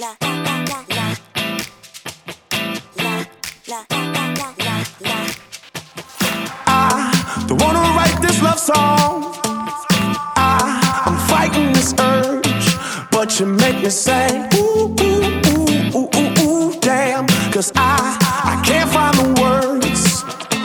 I don't wanna write this love song. I'm fighting this urge, but you make me say ooh, ooh, ooh, ooh, ooh, ooh, damn. Cause I can't find the words.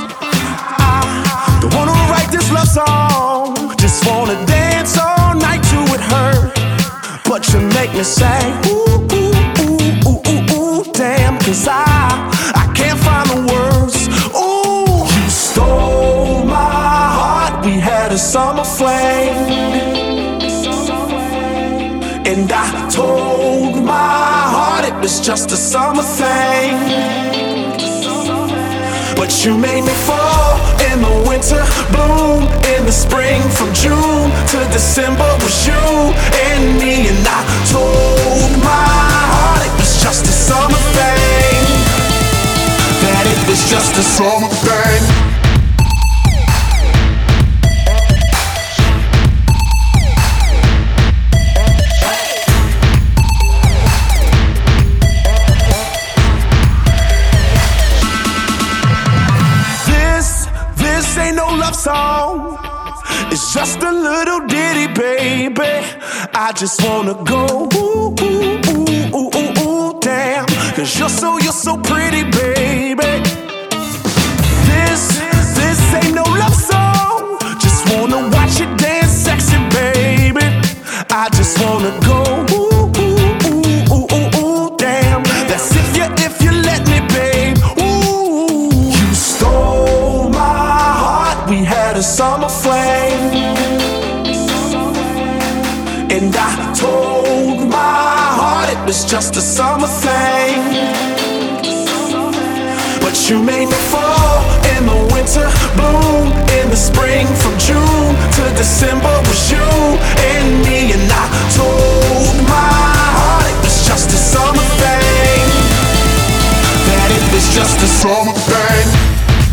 I don't wanna write this love song, just wanna dance all night to it hurt. But you make me say ooh, ooh, ooh, ooh, ooh, ooh, damn. Cause I can't find the words. Ooh, you stole my heart. We had a summer flame, and I told my heart it was just a summer thing. But you made me fall in the winter, bloom in the spring. From June to December was you and me. And I told my heart it was just a summer thing, that it was just a summer thing. This ain't no love song, it's just a little ditty, baby. I just wanna go ooh, ooh, ooh, ooh, ooh, ooh, damn. Cause you're so pretty, baby. This ain't no love song, just wanna watch you dance sexy, baby. I just wanna go ooh, ooh, ooh, ooh, ooh, ooh, damn. That's if you let me, babe. Ooh, you stole my heart. We had a summer flame, and I told my heart it was just a summer thing. But you made me fall in the winter, bloom in the spring. From June to December was you and me. And I told my heart it was just a summer thing, that it was just a summer thing.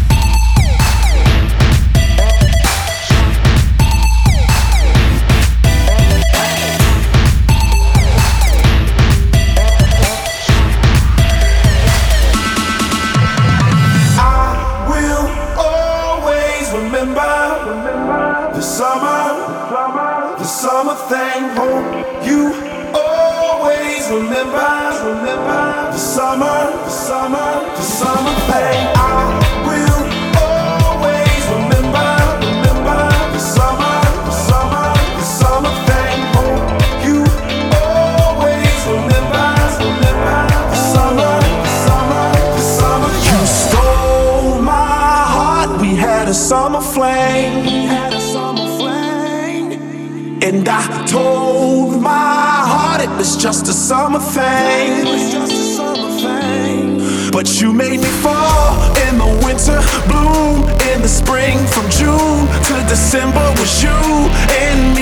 The summer thing. Hope you always remember the summer thing. I will always remember the summer thing. Hope you always remember the summer. You stole my heart. We had a summer flame, and I told my heart it was just a summer thing. But you made me fall in the winter, bloom in the spring. From June to December was you and me.